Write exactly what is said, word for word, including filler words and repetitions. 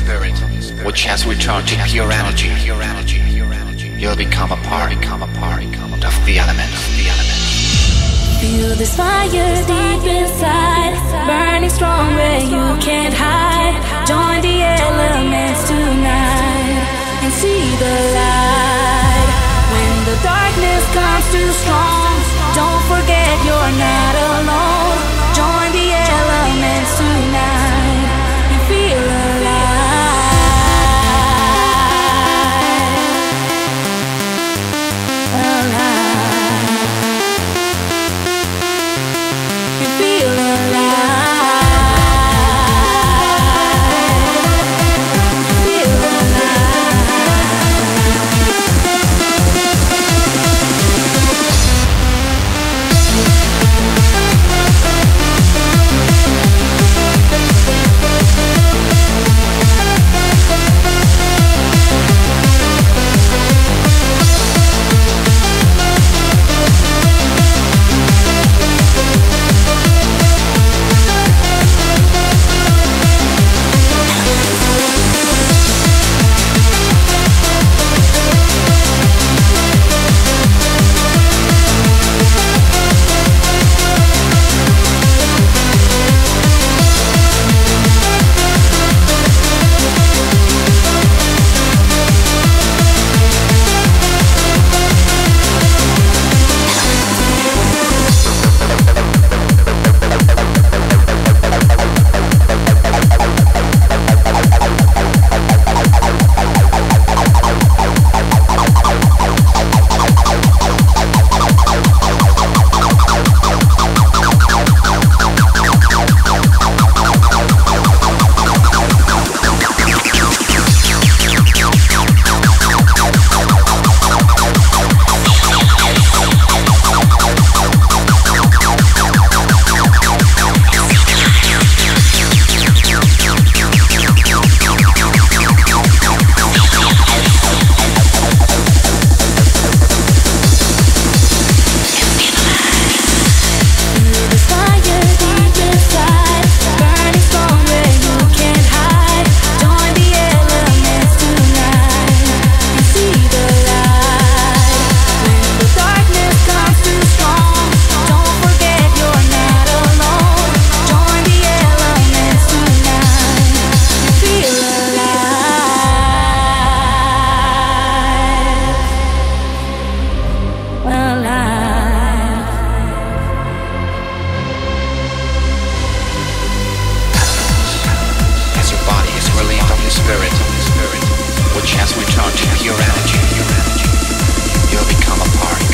which has returned to pure energy. You'll become a part, become a part of the element, of the element. Feel this fire deep inside, burning strong where you can't hide. Join the elements tonight and see the light. When the darkness comes too strong, don't forget you're not alone. Join the elements tonight and feel alive. Which has returned to pure energy. You'll become a part